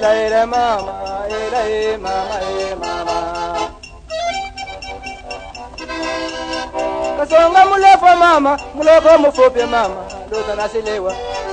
ila mama, ila mama. Kasonga mulefa mama, muloko mufupi mama, luta nasilewa.